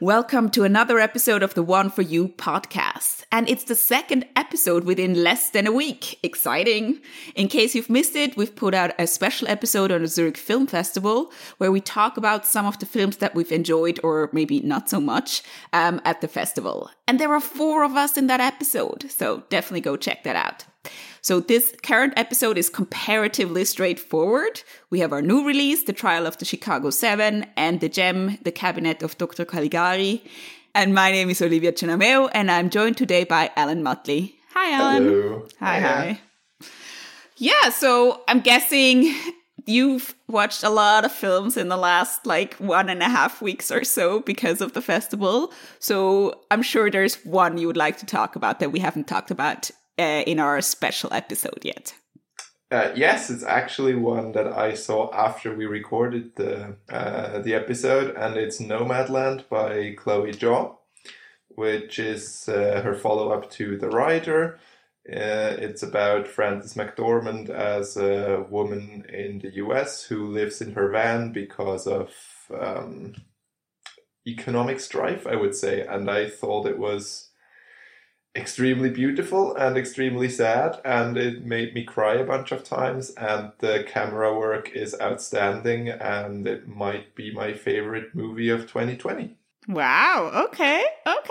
Welcome to another episode of the One For You podcast. And it's the second episode within less than a week. Exciting! In case you've missed it, we've put out a special episode on the Zurich Film Festival where we talk about some of the films that we've enjoyed or maybe not so much at the festival. And there are 4 of us in that episode, so definitely go check that out. So this current episode is comparatively straightforward. We have our new release, The Trial of the Chicago 7, and The Gem, The Cabinet of Dr. Caligari. And my name is Olivia Cenameo, and I'm joined today by Alan Motley. Hi, Alan. Hello. Hi. Yeah, so I'm guessing you've watched a lot of films in the last 1.5 weeks or so because of the festival. So I'm sure there's one you would like to talk about that we haven't talked about in our special episode yet. Yes, it's actually one that I saw after we recorded the episode, and it's Nomadland by Chloe Zhao, which is her follow-up to The Rider. It's about Frances McDormand as a woman in the US who lives in her van because of economic strife, I would say, and I thought it was extremely beautiful and extremely sad, and it made me cry a bunch of times, and the camera work is outstanding, and it might be my favorite movie of 2020. Wow, okay.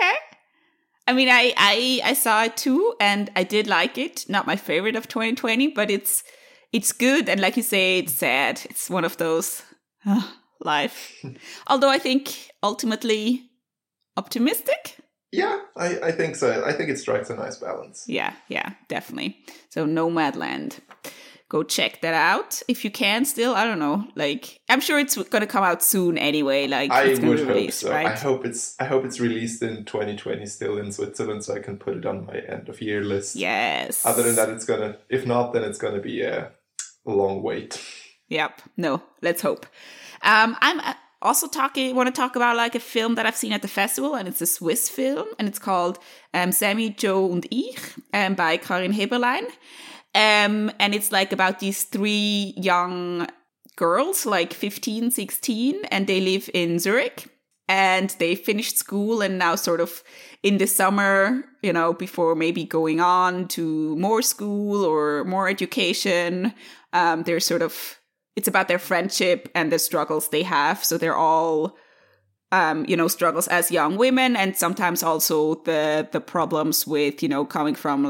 I mean, I saw it too, and I did like it. Not my favorite of 2020, but it's good, and like you say, it's sad. It's one of those life. Although I think ultimately optimistic. Yeah, I think so. I think it strikes a nice balance. Yeah, definitely. So Nomadland. Go check that out if you can still. I don't know. I'm sure it's going to come out soon anyway. I would hope released, so. right? I hope it's released in 2020 still in Switzerland, so I can put it on my end of year list. Yes. Other than that, if not, then it's gonna be a long wait. Yep. No, let's hope. I'm also want to talk about a film that I've seen at the festival, and it's a Swiss film, and it's called Sammy, Joe und ich by Karin Heberlein. And it's about these 3 young girls, 15, 16, and they live in Zurich, and they finished school, and now sort of in the summer, before maybe going on to more school or more education, they're sort of, it's about their friendship and the struggles they have. So they're all, struggles as young women, and sometimes also the problems with, coming from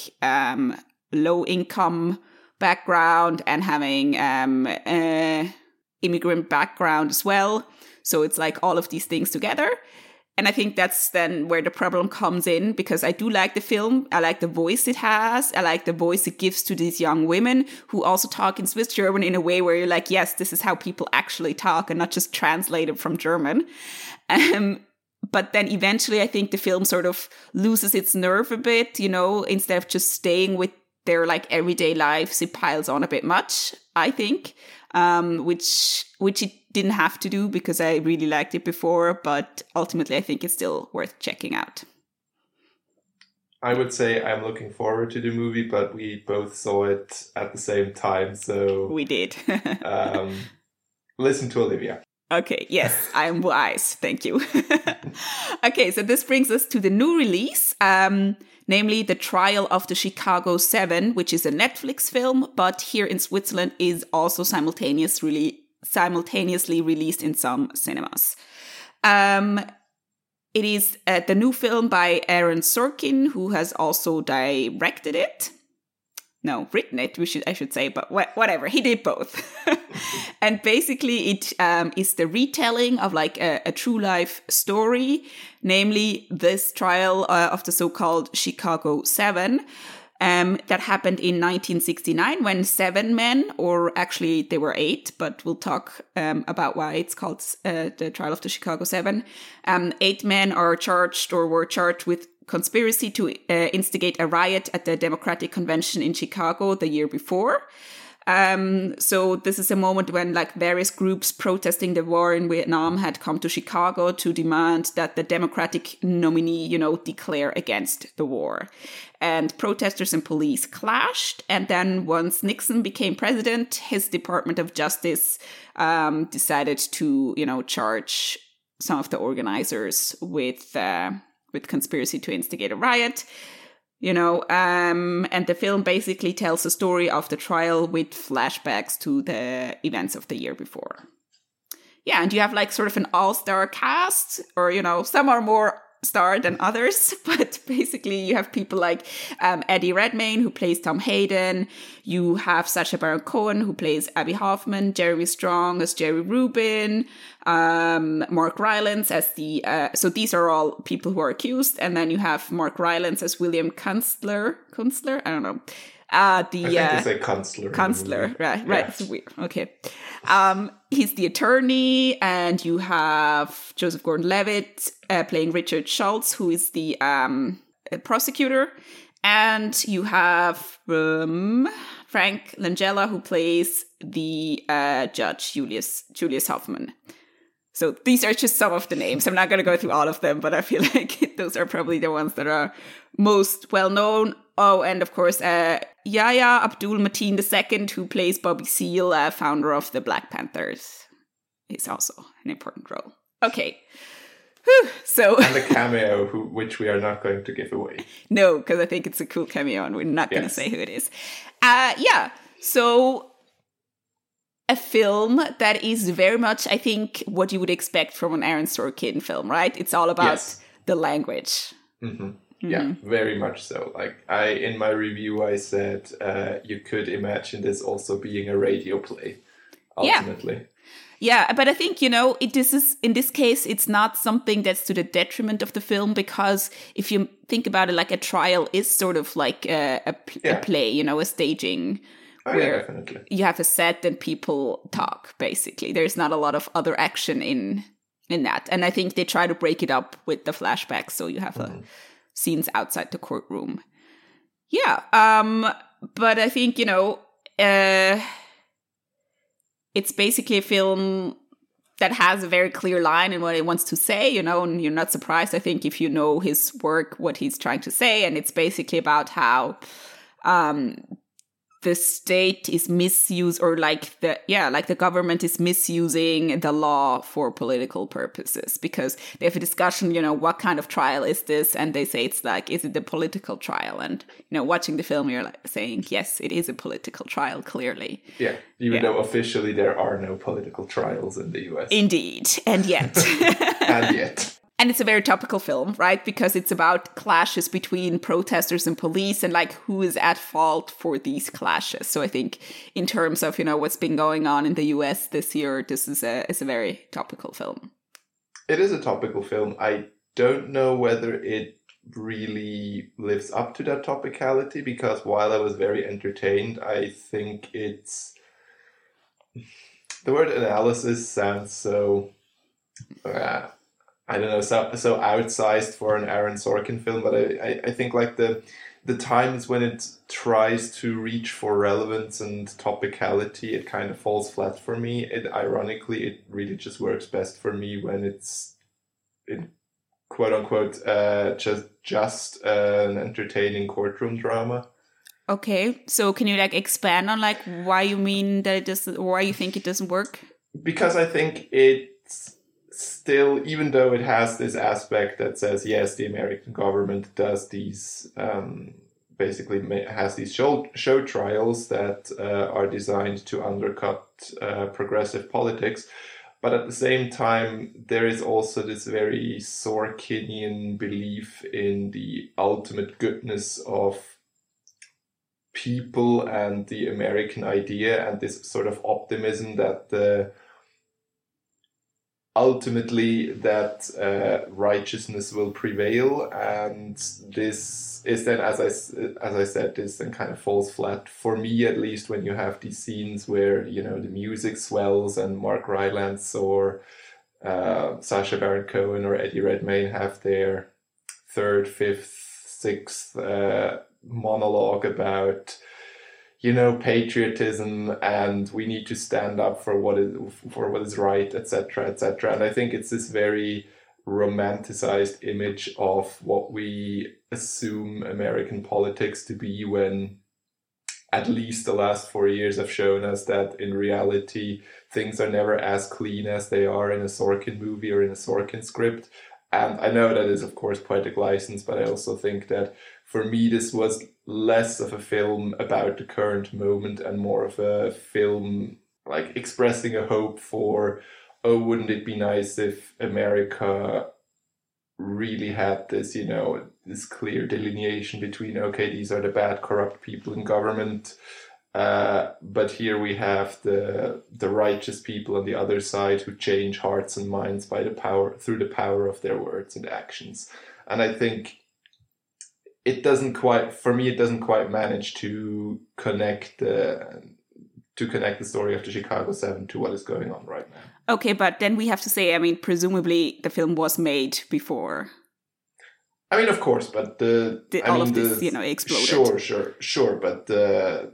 low income background and having immigrant background as well. So it's all of these things together. And I think that's then where the problem comes in, because I do like the film. I like the voice it has. I like the voice it gives to these young women who also talk in Swiss German in a way where you're yes, this is how people actually talk and not just translated from German. But then eventually I think the film sort of loses its nerve a bit, instead of just staying with their everyday lives, it piles on a bit much, I think, which it didn't have to do because I really liked it before, but ultimately I think it's still worth checking out. I would say I'm looking forward to the movie, but we both saw it at the same time, so we did. Listen to Olivia. Okay, yes, I am wise. Thank you. Okay, so this brings us to the new release, namely The Trial of the Chicago 7, which is a Netflix film, but here in Switzerland is also simultaneously released in some cinemas. It is the new film by Aaron Sorkin, who has also directed it. No, written it, I should say, but whatever, he did both. And basically it is the retelling of a true life story, namely this trial of the so-called Chicago 7, that happened in 1969 when 7 men, or actually they were 8, but we'll talk about why it's called the Trial of the Chicago 7. 8 men were charged with conspiracy to instigate a riot at the Democratic Convention in Chicago the year before. So this is a moment when various groups protesting the war in Vietnam had come to Chicago to demand that the Democratic nominee, declare against the war. And protesters and police clashed. And then once Nixon became president, his Department of Justice decided to, charge some of the organizers with conspiracy to instigate a riot. And the film basically tells a story of the trial with flashbacks to the events of the year before. Yeah, and you have like sort of an all-star cast, or, some are more starred than others, but basically you have people like Eddie Redmayne, who plays Tom Hayden. You have Sacha Baron Cohen, who plays Abby Hoffman, Jeremy Strong as Jerry Rubin, Mark Rylance as so these are all people who are accused, and then you have Mark Rylance as William Kunstler, I don't know. I think they say Kunstler. Kunstler, right. Yeah. It's weird. Okay. He's the attorney, and you have Joseph Gordon-Levitt playing Richard Schultz, who is the prosecutor, and you have Frank Langella, who plays the judge, Julius Hoffman. So these are just some of the names. I'm not going to go through all of them, but I feel like those are probably the ones that are most well known. Oh, and of course, Yahya Abdul-Mateen II, who plays Bobby Seale, founder of the Black Panthers, is also an important role. Okay. Whew. So and the cameo, which we are not going to give away. No, because I think it's a cool cameo, and we're not going to say who it is. Yeah. So a film that is very much, I think, what you would expect from an Aaron Sorkin film, right? It's all about the language. Mm-hmm. Yeah, very much so. Like in my review, I said you could imagine this also being a radio play, ultimately. Yeah, but I think, this is, in this case, it's not something that's to the detriment of the film, because if you think about it, like a trial is sort of like a play, a staging. Where definitely. You have a set and people talk, basically. There's not a lot of other action in that. And I think they try to break it up with the flashbacks, so you have scenes outside the courtroom. Yeah, but I think, it's basically a film that has a very clear line in what it wants to say, and you're not surprised, I think, if you know his work, what he's trying to say. And it's basically about how the state is misused, or the government is misusing the law for political purposes, because they have a discussion, what kind of trial is this? And they say it's like, is it a political trial? And, watching the film, you're like saying, yes, it is a political trial, clearly. Yeah, even though officially there are no political trials in the US. Indeed, and yet. And yet. And it's a very topical film, right? Because it's about clashes between protesters and police, and like who is at fault for these clashes. So I think in terms of, what's been going on in the US this year, this is a very topical film. It is a topical film. I don't know whether it really lives up to that topicality, because while I was very entertained, I think the word analysis sounds so... I don't know, so outsized for an Aaron Sorkin film, but I think like the times when it tries to reach for relevance and topicality, it kind of falls flat for me. Ironically, it really just works best for me when it's in quote unquote just an entertaining courtroom drama. Okay, so can you expand on why you mean that it doesn't, or why you think it doesn't work? Because I think it's still, even though it has this aspect that says, yes, the American government does these, basically has these show trials that are designed to undercut progressive politics. But at the same time, there is also this very Sorkinian belief in the ultimate goodness of people and the American idea, and this sort of optimism that ultimately that righteousness will prevail. And this is then, as I said, this then kind of falls flat for me, at least, when you have these scenes where the music swells and Mark Rylance or Sacha Baron Cohen or Eddie Redmayne have their third, fifth, sixth monologue about patriotism, and we need to stand up for what is right, etc., etc. And I think it's this very romanticized image of what we assume American politics to be, when at least the last 4 years have shown us that in reality, things are never as clean as they are in a Sorkin movie or in a Sorkin script. And I know that is, of course, poetic license, but I also think that for me, this was less of a film about the current moment and more of a film like expressing a hope for, oh, wouldn't it be nice if America really had this, this clear delineation between, okay, these are the bad, corrupt people in government, but here we have the righteous people on the other side who change hearts and minds through the power of their words and actions. And I think it doesn't quite manage to connect the story of the Chicago 7 to what is going on right now. Okay, but then we have to say, I mean, presumably the film was made before. I mean, of course, but this, exploded. Sure, but the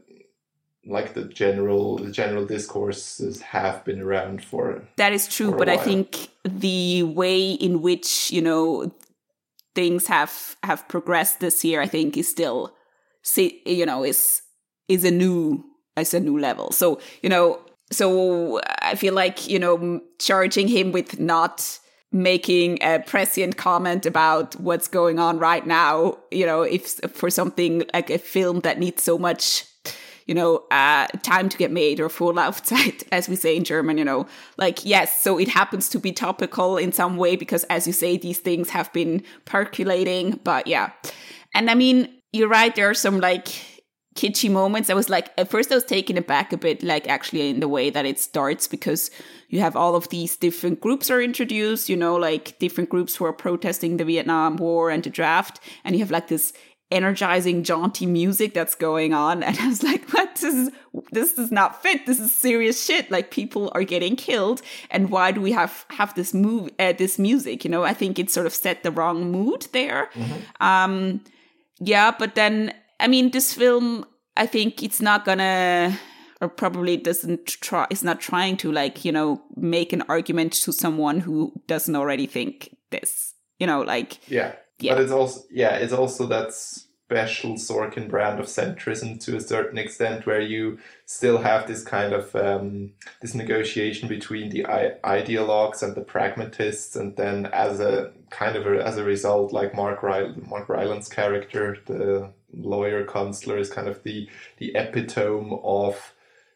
general discourses have been around for. That is true, but I think the way in which things have progressed this year, I think, is still, is a new level. So So I feel like, charging him with not making a prescient comment about what's going on right now, if for something like a film that needs so much, time to get made, or Vorlaufzeit, as we say in German, yes, so it happens to be topical in some way because, as you say, these things have been percolating, but yeah. And I mean, you're right, there are some kitschy moments. I was at first I was taken aback a bit, actually in the way that it starts, because you have all of these different groups are introduced, different groups who are protesting the Vietnam War and the draft, and you have this energizing, jaunty music that's going on, and I was like, what? This does not fit. This is serious shit. People are getting killed, and why do we have this this music? I think it sort of set the wrong mood there. Mm-hmm. But then, I mean, this film, I think it's not gonna, or probably it's not trying to make an argument to someone who doesn't already think this, Yeah. But it's also that special Sorkin brand of centrism to a certain extent, where you still have this kind of this negotiation between the ideologues and the pragmatists, and then as a result, Mark Rylance character, the lawyer Kunstler, is kind of the epitome of,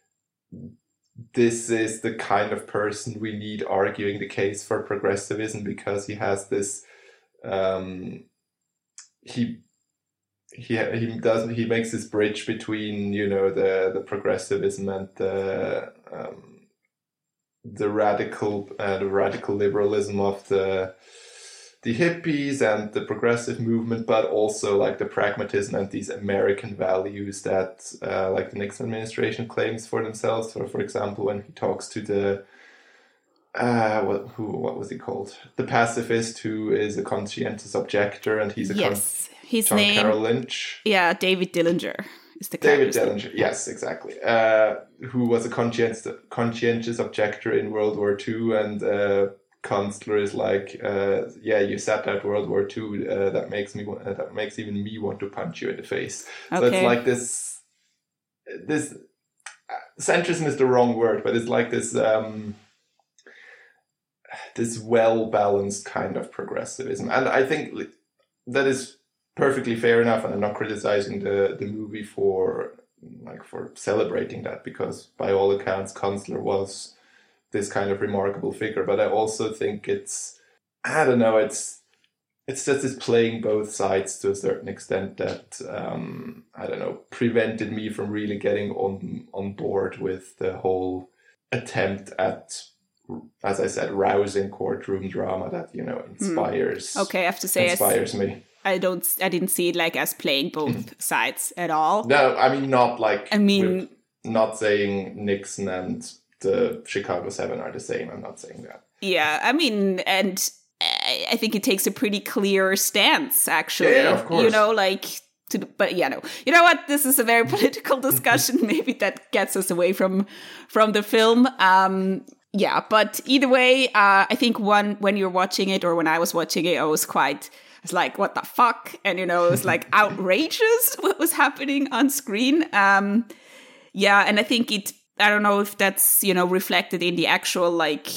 this is the kind of person we need arguing the case for progressivism, because he has this he makes this bridge between the progressivism and the radical liberalism of the hippies and the progressive movement, but also the pragmatism and these American values that the Nixon administration claims for themselves. So, for example, when he talks to the what was he called? The pacifist who is a conscientious objector, and he's his John name, Carroll Lynch. Yeah, David Dillinger is the David Dillinger, yes, exactly. Who was a conscientious objector in World War II, and Kunstler is you sat out World War II. That makes even me want to punch you in the face. Okay. So it's this centrism is the wrong word, but it's this well-balanced kind of progressivism. And I think that is perfectly fair enough, and I'm not criticizing the movie for celebrating that, because by all accounts Kunstler was this kind of remarkable figure. But I also think it's just this playing both sides to a certain extent that prevented me from really getting on board with the whole attempt at, as I said, rousing courtroom drama that inspires. Okay, I have to say, inspires me. I didn't see it as playing both sides at all. No, I mean not not saying Nixon and the Chicago 7 are the same. I'm not saying that. Yeah, I mean, and I think it takes a pretty clear stance, actually. Yeah, of course. But no. You know what? This is a very political discussion. Maybe that gets us away from the film. Yeah, but either way, I think when you're watching it, or when I was watching it, I was like, what the fuck? And, it was like outrageous what was happening on screen. Yeah, and I think I don't know if that's, reflected in the actual, like,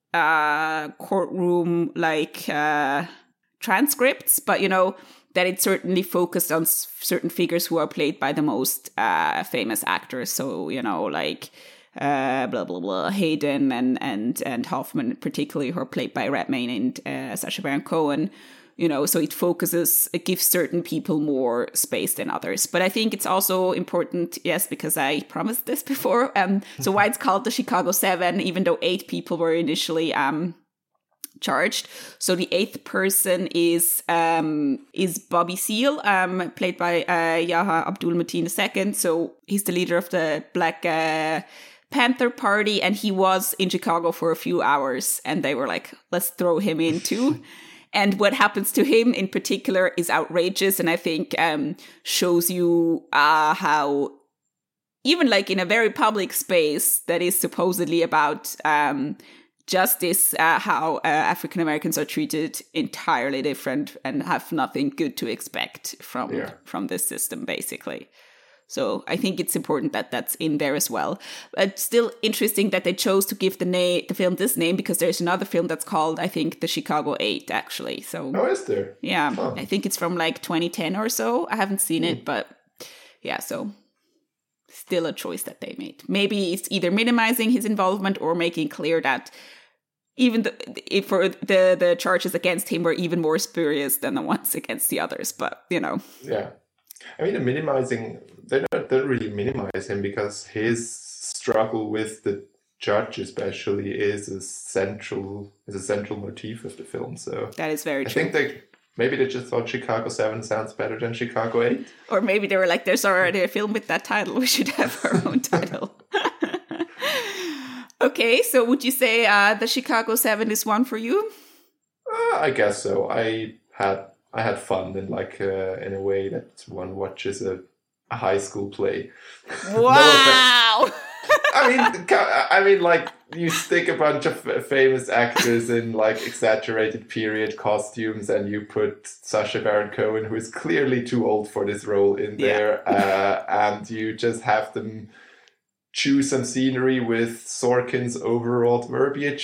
courtroom, like, transcripts, but, that it certainly focused on certain figures who are played by the most famous actors. So, like, blah, blah, blah, Hayden and Hoffman, particularly, who are played by Redmayne and Sacha Baron Cohen. So it gives certain people more space than others. But I think it's also important, yes, because I promised this before. So why it's called the Chicago 7, even though 8 people were initially charged. So the 8th person is Bobby Seale, played by Yahya Abdul-Mateen II. So he's the leader of the Black Panther Party, and he was in Chicago for a few hours, and they were like, let's throw him in too. And what happens to him in particular is outrageous, and I think shows you how, even like in a very public space that is supposedly about justice, how African Americans are treated entirely different and have nothing good to expect from this system, basically. So I think it's important that that's in there as well. But still interesting that they chose to give the film this name, because there's another film that's called, I think, The Chicago 8, actually. So, oh, is there? Yeah, huh. I think it's from like 2010 or so. I haven't seen it, but yeah, so still a choice that they made. Maybe it's either minimizing his involvement or making clear that even the charges against him were even more spurious than the ones against the others. But, Yeah. I mean, they don't really minimize him, because his struggle with the judge especially is a central motif of the film. So that is very true. I think maybe they just thought Chicago 7 sounds better than Chicago 8. Or maybe they were like, there's already a film with that title, we should have our own title. Okay, so would you say the Chicago 7 is one for you? I guess so. I had fun in in a way that one watches a high school play. Wow! I mean, like, you stick a bunch of famous actors in like exaggerated period costumes, and you put Sacha Baron Cohen, who is clearly too old for this role, in there, and you just have them choose some scenery with Sorkin's overwrought verbiage.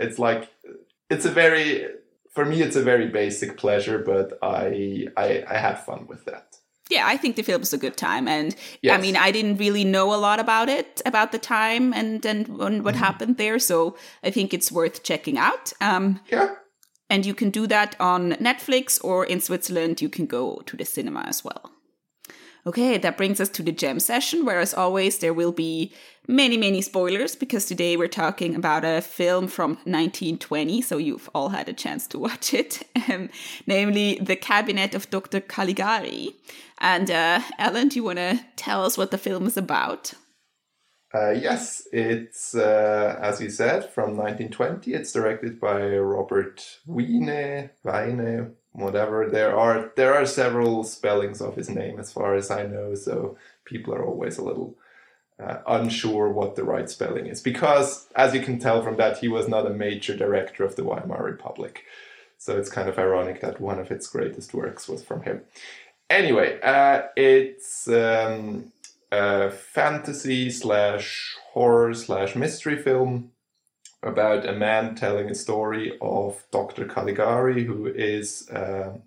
For me, it's a very basic pleasure, but I had fun with that. Yeah, I think the film is a good time. And yes. I mean, I didn't really know a lot about the time and what happened there. So I think it's worth checking out. Yeah. And you can do that on Netflix, or in Switzerland, you can go to the cinema as well. Okay, that brings us to the gem session, where, as always, there will be many, many spoilers, because today we're talking about a film from 1920, so you've all had a chance to watch it, namely The Cabinet of Dr. Caligari. And Alan, do you want to tell us what the film is about? Yes, it's, as you said, from 1920. It's directed by Robert Wiene, whatever. There are several spellings of his name, as far as I know, so people are always a little unsure what the right spelling is, because, as you can tell from that, he was not a major director of the Weimar Republic, so it's kind of ironic that one of its greatest works was from him. Anyway, it's a fantasy / horror / mystery film about a man telling a story of Dr. Caligari, who is a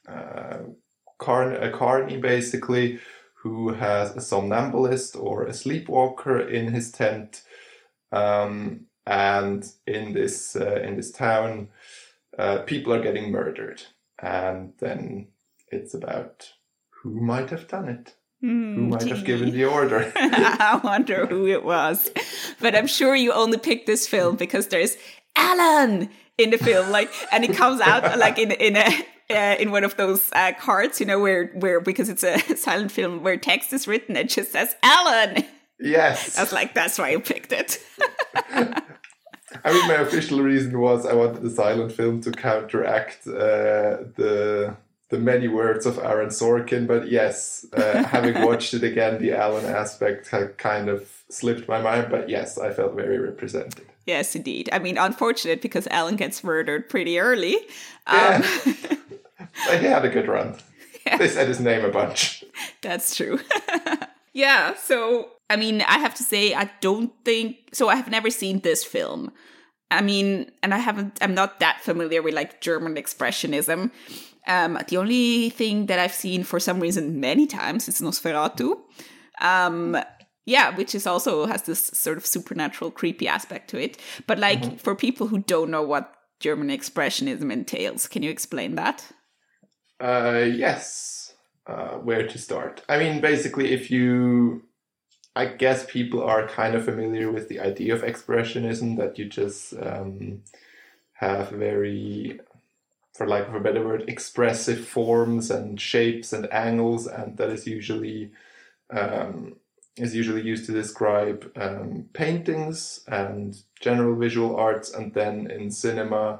carny, basically, who has a somnambulist or a sleepwalker in his tent. And in this town, people are getting murdered. And then it's about who might have done it. Who might have given the order? I wonder who it was. But I'm sure you only picked this film because there's Alan in the film, and it comes out in one of those cards, where because it's a silent film where text is written, it just says Alan. Yes. I was like, that's why you picked it. I mean, my official reason was I wanted the silent film to counteract the many words of Aaron Sorkin, but yes, having watched it again, the Alan aspect had kind of slipped my mind, but yes, I felt very represented. Yes, indeed. I mean, unfortunate, because Alan gets murdered pretty early. Yeah. But he had a good run. Yeah. They said his name a bunch. That's true. Yeah, so, I mean, I have to say, I have never seen this film. I mean, and I'm not that familiar with like German expressionism. The only thing that I've seen for some reason many times is Nosferatu. Which is also has this sort of supernatural, creepy aspect to it. But like for people who don't know what German expressionism entails, can you explain that? Yes. Where to start? I mean, basically, I guess people are kind of familiar with the idea of expressionism, that you just have very, for lack of a better word, expressive forms and shapes and angles, and that is usually used to describe paintings and general visual arts. And then in cinema,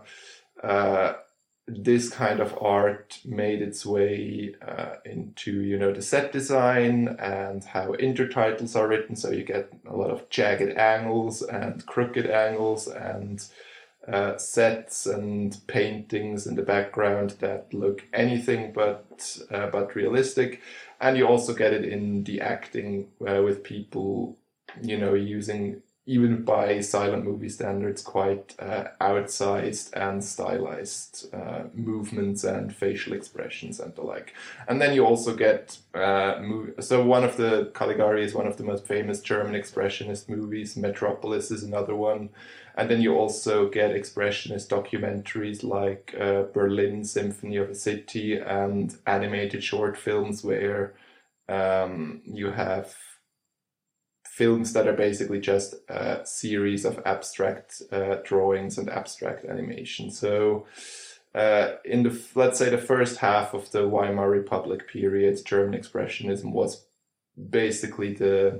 this kind of art made its way into, the set design and how intertitles are written. So you get a lot of jagged angles and crooked angles and sets and paintings in the background that look anything but realistic. And you also get it in the acting with people, using, even by silent movie standards, quite outsized and stylized movements and facial expressions and the like. And then you also get, so one of the, Caligari is one of the most famous German expressionist movies. Metropolis is another one. And then you also get expressionist documentaries like Berlin Symphony of a City, and animated short films where you have films that are basically just a series of abstract drawings and abstract animation. So in let's say the first half of the Weimar Republic period, German expressionism was basically the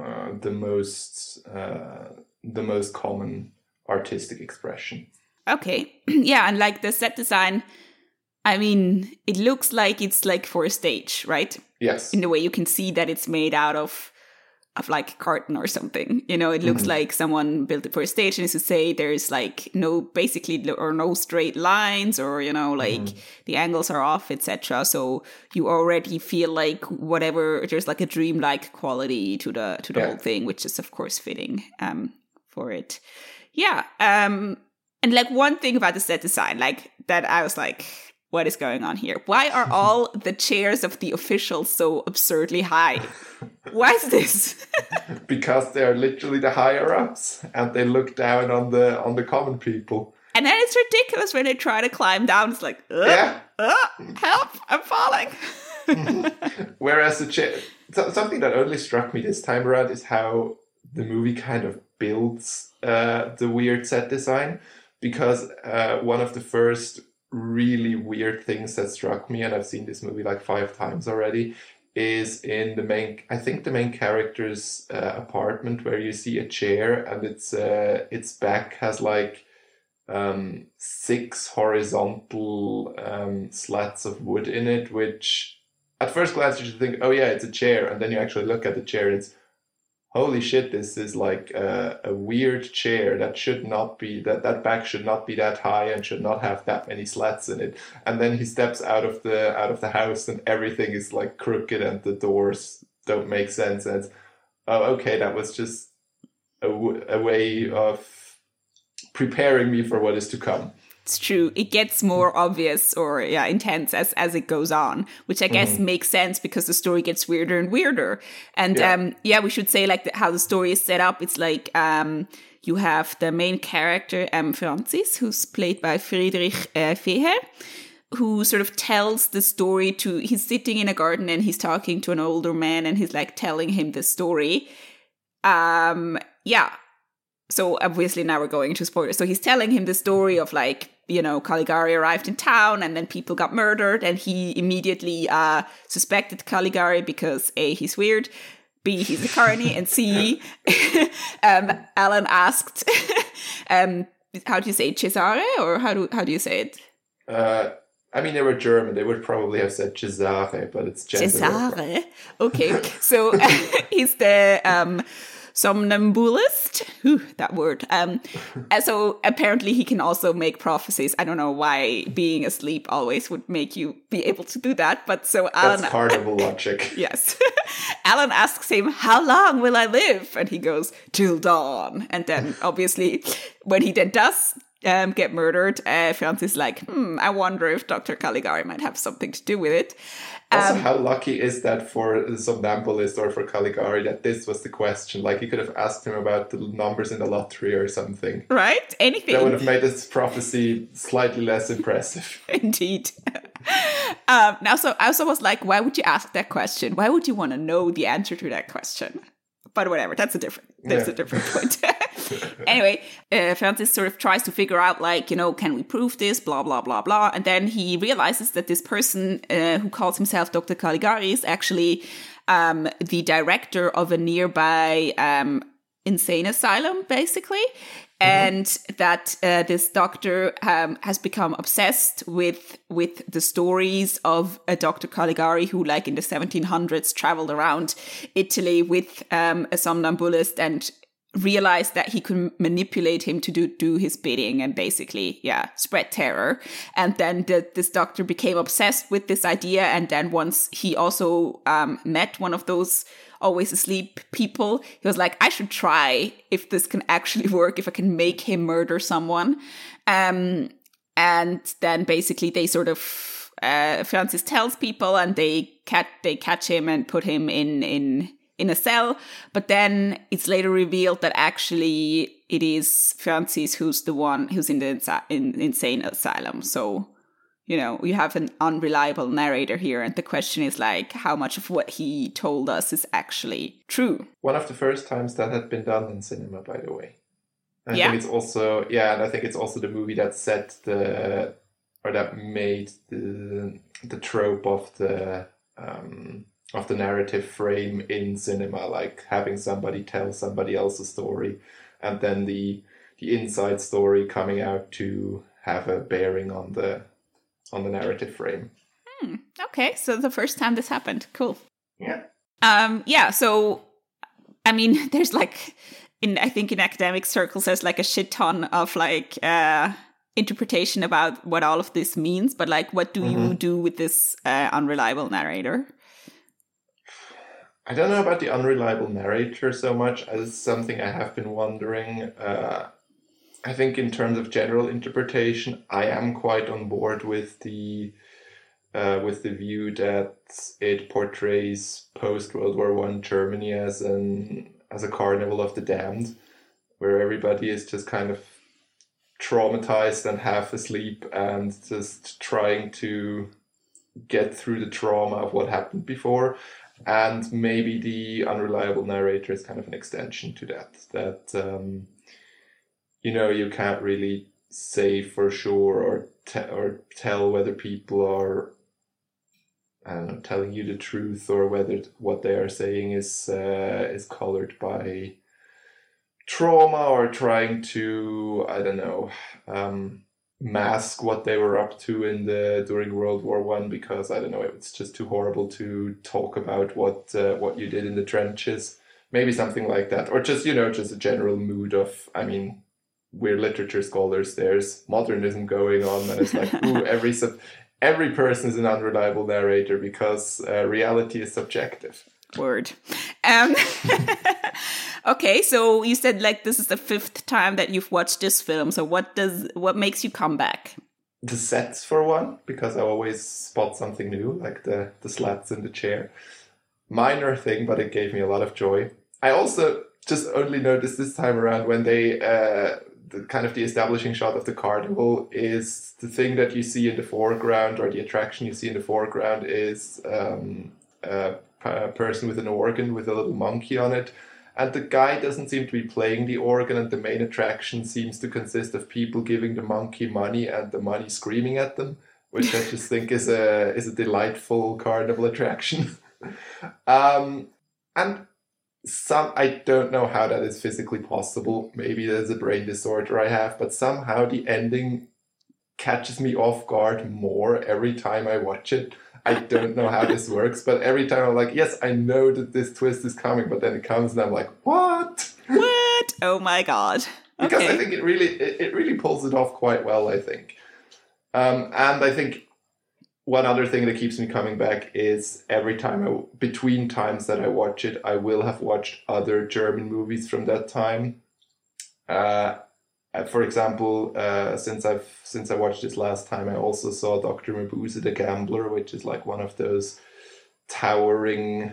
most common artistic expression. Okay. Yeah, and like the set design, I mean, it looks like it's like for a stage, right? Yes. In the way you can see that it's made out of like carton or something. It looks like someone built it for a stage, and as you say, there's like no straight lines, or the angles are off, etc. So you already feel like there's like a dreamlike quality to the whole thing, which is of course fitting for it. Yeah. And like one thing about the set design, like that I was like, what is going on here? Why are all the chairs of the officials so absurdly high? Why is this? Because they're literally the higher ups, and they look down on the common people. And then it's ridiculous when they try to climb down. It's like, help! I'm falling. Whereas something that only struck me this time around is how the movie kind of builds the weird set design, because one of the first really weird things that struck me, and I've seen this movie like 5 times already, is in the main character's apartment, where you see a chair, and its back has like 6 horizontal slats of wood in it, which at first glance you should think, oh yeah, it's a chair, and then you actually look at the chair and it's, holy shit, this is like a weird chair that should not be, that back should not be that high and should not have that many slats in it. And then he steps out of the house and everything is like crooked and the doors don't make sense. And it's, oh, okay, that was just a way of preparing me for what is to come. It's true. It gets more obvious or intense as it goes on, which I guess makes sense because the story gets weirder and weirder. And we should say like how the story is set up. It's like you have the main character Francis, who's played by Friedrich Feher, who sort of tells the story he's sitting in a garden and he's talking to an older man and he's like telling him the story. So obviously now we're going into spoilers. So he's telling him the story of like, Caligari arrived in town and then people got murdered, and he immediately suspected Caligari because A, he's weird, B, he's a carny, and C, Alan asked, how do you say it, Cesare, or how do you say it? I mean, they were German. They would probably have said Cesare, but it's Cesare. Cesare? Okay. So he's the somnambulist. That word. And so apparently he can also make prophecies. I don't know why being asleep always would make you be able to do that, but so Alan... That's carnival logic. Yes. Alan asks him, how long will I live? And he goes, till dawn. And then obviously when he then does get murdered, Francis is like, I wonder if Dr. Caligari might have something to do with it. Also, how lucky is that for the somnambulist or for Caligari that this was the question? Like, he could have asked him about the numbers in the lottery or something. Right? Anything. That would have made this prophecy slightly less impressive. Indeed. Now, so I also was like, why would you ask that question? Why would you want to know the answer to that question? But whatever, that's a different point. Anyway, Francis sort of tries to figure out, like, can we prove this, blah, blah, blah, blah. And then he realizes that this person who calls himself Dr. Caligari is actually the director of a nearby insane asylum, basically. And that this doctor has become obsessed with the stories of a Dr. Caligari who, like in the 1700s, traveled around Italy with a somnambulist and realized that he could manipulate him to do his bidding and basically, spread terror. And then this doctor became obsessed with this idea. And then once he also met one of those always asleep people, he was like, I should try if this can actually work, if I can make him murder someone. And then basically they sort of, Francis tells people and they catch him and put him in a cell. But then it's later revealed that actually it is Francis who's the one who's in the insane asylum. So, you have an unreliable narrator here. And the question is like, how much of what he told us is actually true? One of the first times that had been done in cinema, by the way. I think it's also, and I think it's also the movie that that made the trope of the narrative frame in cinema, like having somebody tell somebody else's story, and then the inside story coming out to have a bearing on the narrative frame. Okay, so the first time this happened. Cool. Yeah. So, I mean, there's like, I think in academic circles, there's like a shit ton of like interpretation about what all of this means. But like, what do you do with this unreliable narrator? I don't know about the unreliable narrator so much as something I have been wondering. I think in terms of general interpretation, I am quite on board with the view that it portrays post-World War I Germany as a carnival of the damned, where everybody is just kind of traumatized and half asleep and just trying to get through the trauma of what happened before. And maybe the unreliable narrator is kind of an extension to that. You can't really say for sure or tell whether people are, I don't know, telling you the truth or whether what they are saying is colored by trauma or trying to, I don't know, mask what they were up to during World War I, because I don't know, it's just too horrible to talk about what you did in the trenches. Maybe something like that, or just just a general mood of, I mean, we're literature scholars. There's modernism going on, and it's like, ooh, every person is an unreliable narrator because reality is subjective. Word. Okay, so you said like this is the 5th time that you've watched this film. So what makes you come back? The sets, for one, because I always spot something new, like the slats in the chair. Minor thing, but it gave me a lot of joy. I also just only noticed this time around when they the kind of the establishing shot of the carnival is the thing that you see in the foreground, or the attraction you see in the foreground is a person with an organ with a little monkey on it. And the guy doesn't seem to be playing the organ, and the main attraction seems to consist of people giving the monkey money and the money screaming at them, which I just think is a delightful carnival attraction. And I don't know how that is physically possible. Maybe there's a brain disorder I have, but somehow the ending catches me off guard more every time I watch it. I don't know how this works, but every time I'm like, yes, I know that this twist is coming, but then it comes and I'm like, what? What? Oh my god. Because Okay. I think it really pulls it off quite well, I think. And I think one other thing that keeps me coming back is every time between times that I watch it, I will have watched other German movies from that time. For example, since I watched this last time, I also saw Dr. Mabuse the Gambler, which is like one of those towering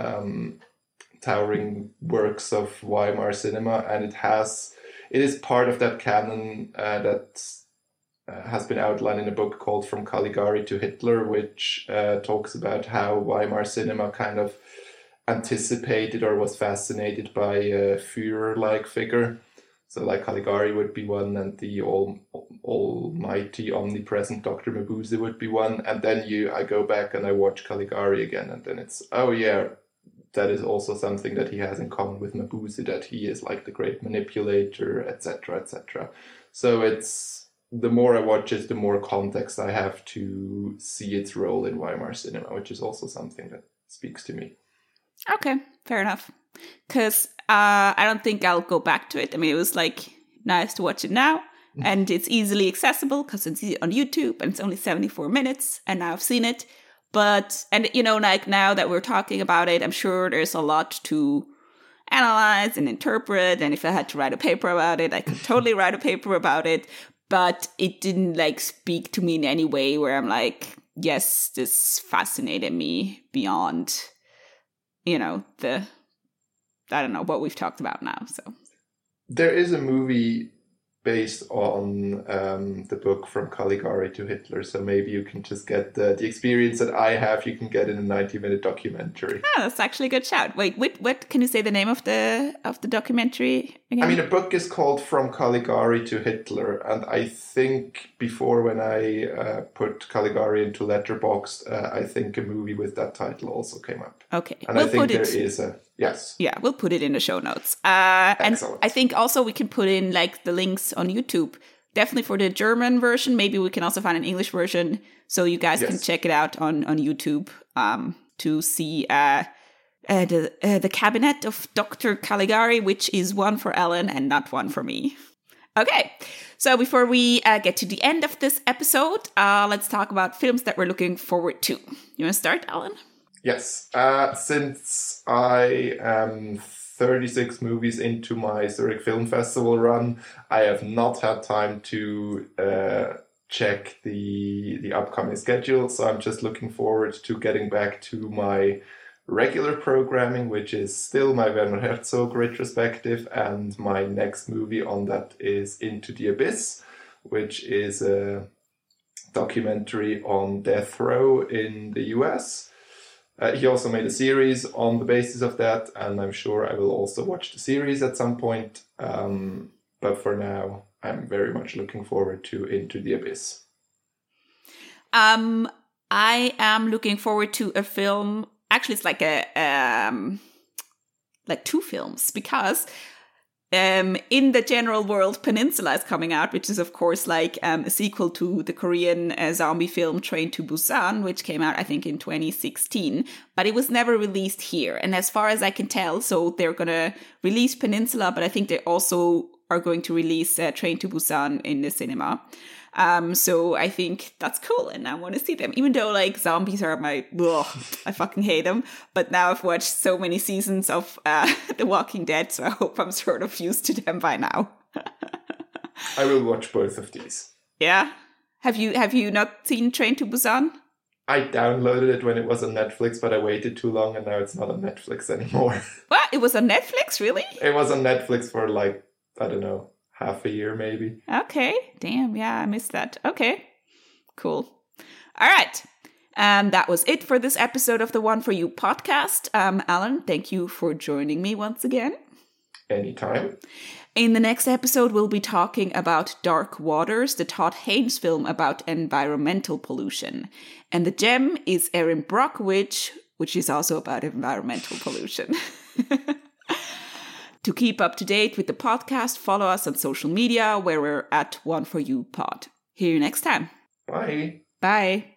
works of Weimar cinema, and it is part of that canon that has been outlined in a book called From Caligari to Hitler, which talks about how Weimar cinema kind of anticipated or was fascinated by a Führer-like figure. So like Caligari would be one, and the almighty, omnipresent Dr. Mabuse would be one. And then I go back and I watch Caligari again, and then it's, oh yeah, that is also something that he has in common with Mabuse, that he is like the great manipulator, etc., etc. So it's, the more I watch it, the more context I have to see its role in Weimar cinema, which is also something that speaks to me. Okay, fair enough. Because I don't think I'll go back to it. I mean, it was like nice to watch it now, and it's easily accessible because it's on YouTube, and it's only 74 minutes, and now I've seen it. But, and you know, like now that we're talking about it, I'm sure there's a lot to analyze and interpret. And if I had to write a paper about it, I could totally write a paper about it. But it didn't like speak to me in any way where I'm like, yes, this fascinated me beyond, you know, I don't know, what we've talked about now. So there is a movie based on the book From Caligari to Hitler, so maybe you can just get the experience that I have, you can get in a 90-minute documentary. Ah, that's actually a good shout. Wait, what can you say the name of the documentary again? I mean, a book is called From Caligari to Hitler, and I think before, when I put Caligari into Letterboxd, I think a movie with that title also came up. Okay. And I think there is a... Yes. Yeah, we'll put it in the show notes. And Excellent. I think also we can put in like the links on YouTube. Definitely for the German version. Maybe we can also find an English version so you guys can check it out on YouTube to see the Cabinet of Dr. Caligari, which is one for Ellen and not one for me. Okay, so before we get to the end of this episode, let's talk about films that we're looking forward to. You want to start, Ellen? Yes. Since I am 36 movies into my Zurich Film Festival run, I have not had time to check the upcoming schedule. So I'm just looking forward to getting back to my regular programming, which is still my Werner Herzog retrospective. And my next movie on that is Into the Abyss, which is a documentary on death row in the US. He also made a series on the basis of that, and I'm sure I will also watch the series at some point. But for now, I'm very much looking forward to Into the Abyss. I am looking forward to a film. Actually, it's like like two films, because in the general world, Peninsula is coming out, which is, of course, like a sequel to the Korean zombie film Train to Busan, which came out, I think, in 2016. But it was never released here. And as far as I can tell, so they're going to release Peninsula, but I think they also are going to release Train to Busan in the cinema. So I think that's cool, and I want to see them, even though like zombies are I fucking hate them. But now I've watched so many seasons of The Walking Dead, so I hope I'm sort of used to them by now. I will watch both of these. Yeah? Have you not seen Train to Busan? I downloaded it when it was on Netflix, but I waited too long, and now it's not on Netflix anymore. What? It was on Netflix, really? It was on Netflix for like, I don't know, half a year maybe. Okay. Damn, yeah, I missed that. Okay. Cool. All right. That was it for this episode of the One For You podcast. Alan, thank you for joining me once again. Anytime. In the next episode, we'll be talking about Dark Waters, the Todd Haynes film about environmental pollution. And the gem is Erin Brockovich, which is also about environmental pollution. To keep up to date with the podcast, follow us on social media where we're at One For You Pod. See you next time. Bye. Bye.